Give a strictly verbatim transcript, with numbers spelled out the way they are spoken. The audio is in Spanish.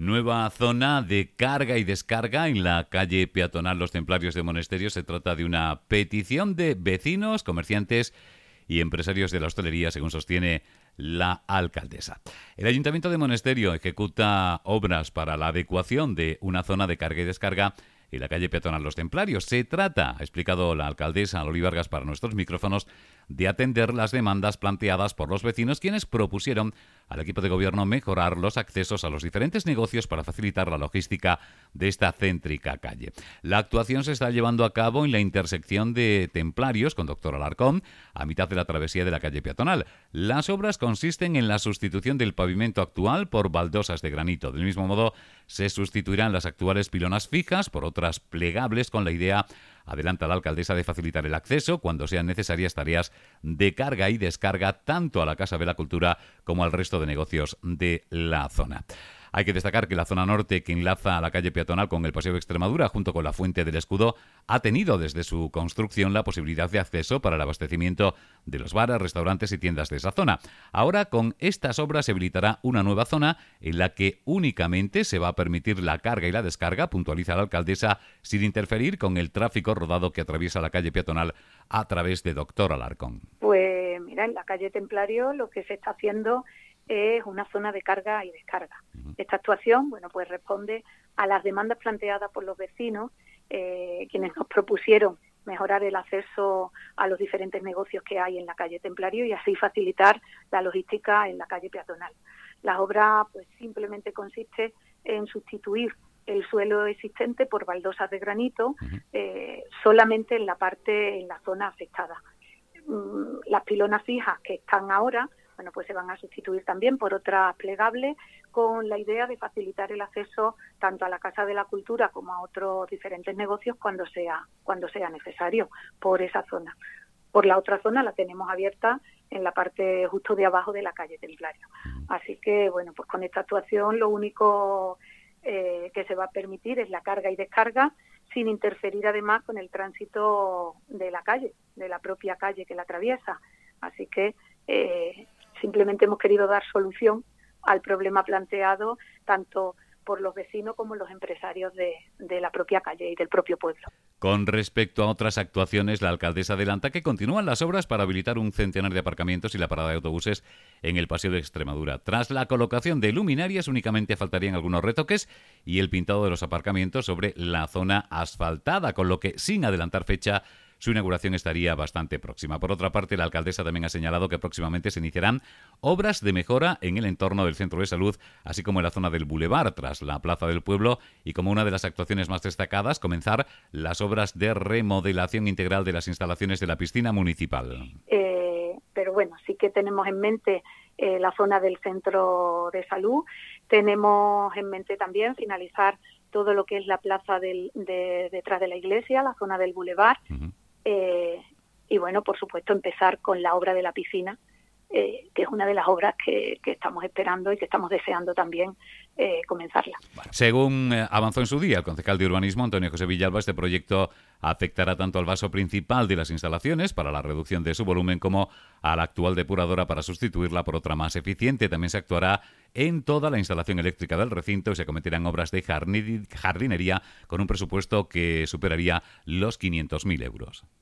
Nueva zona de carga y descarga en la calle peatonal Los Templarios de Monesterio. Se trata de una petición de vecinos, comerciantes y empresarios de la hostelería, según sostiene la alcaldesa. El Ayuntamiento de Monesterio ejecuta obras para la adecuación de una zona de carga y descarga en la calle peatonal Los Templarios. Se trata, ha explicado la alcaldesa Loli Vargas para nuestros micrófonos, de atender las demandas planteadas por los vecinos, quienes propusieron al equipo de gobierno mejorar los accesos a los diferentes negocios para facilitar la logística de esta céntrica calle. La actuación se está llevando a cabo en la intersección de Templarios con Doctor Alarcón, a mitad de la travesía de la calle peatonal. Las obras consisten en la sustitución del pavimento actual por baldosas de granito. Del mismo modo, se sustituirán las actuales pilonas fijas por otras plegables, con la idea, adelanta la alcaldesa, de facilitar el acceso cuando sean necesarias tareas de carga y descarga tanto a la Casa de la Cultura como al resto de negocios de la zona. Hay que destacar que la zona norte, que enlaza a la calle peatonal con el Paseo de Extremadura junto con la Fuente del Escudo, ha tenido desde su construcción la posibilidad de acceso para el abastecimiento de los bares, restaurantes y tiendas de esa zona. Ahora, con estas obras, se habilitará una nueva zona en la que únicamente se va a permitir la carga y la descarga, puntualiza la alcaldesa, sin interferir con el tráfico rodado que atraviesa la calle peatonal a través de Doctor Alarcón. Pues mira, en la calle Templario lo que se está haciendo es una zona de carga y descarga. Uh-huh. Esta actuación, bueno, pues responde a las demandas planteadas por los vecinos, eh, quienes nos propusieron mejorar el acceso a los diferentes negocios que hay en la calle Templario y así facilitar la logística en la calle peatonal. La obra, pues, simplemente consiste en sustituir el suelo existente por baldosas de granito, uh-huh. eh, solamente en la parte, en la zona afectada. Mm, las pilonas fijas que están ahora, bueno, pues se van a sustituir también por otras plegables, con la idea de facilitar el acceso tanto a la Casa de la Cultura como a otros diferentes negocios cuando sea cuando sea necesario por esa zona. Por la otra zona la tenemos abierta en la parte justo de abajo de la calle Templario. Así que, bueno, pues con esta actuación lo único eh, que se va a permitir es la carga y descarga, sin interferir además con el tránsito de la calle, de la propia calle que la atraviesa. Así que eh, simplemente hemos querido dar solución al problema planteado tanto por los vecinos como los empresarios de, de la propia calle y del propio pueblo. Con respecto a otras actuaciones, la alcaldesa adelanta que continúan las obras para habilitar un centenar de aparcamientos y la parada de autobuses en el Paseo de Extremadura. Tras la colocación de luminarias, únicamente faltarían algunos retoques y el pintado de los aparcamientos sobre la zona asfaltada, con lo que, sin adelantar fecha, su inauguración estaría bastante próxima. Por otra parte, la alcaldesa también ha señalado que próximamente se iniciarán obras de mejora en el entorno del centro de salud, así como en la zona del Boulevard, tras la Plaza del Pueblo, y como una de las actuaciones más destacadas, comenzar las obras de remodelación integral de las instalaciones de la piscina municipal. Eh, pero bueno, sí que tenemos en mente eh, la zona del centro de salud, tenemos en mente también finalizar todo lo que es la plaza del, de, detrás de la iglesia, la zona del Boulevard. Uh-huh. Eh, y bueno, por supuesto, empezar con la obra de la piscina, eh, que es una de las obras que, que estamos esperando y que estamos deseando también eh, comenzarla. Bueno, según eh, avanzó en su día el concejal de urbanismo, Antonio José Villalba, este proyecto afectará tanto al vaso principal de las instalaciones para la reducción de su volumen como a la actual depuradora para sustituirla por otra más eficiente. También se actuará en toda la instalación eléctrica del recinto y se cometerán obras de jardinería con un presupuesto que superaría los quinientos mil euros.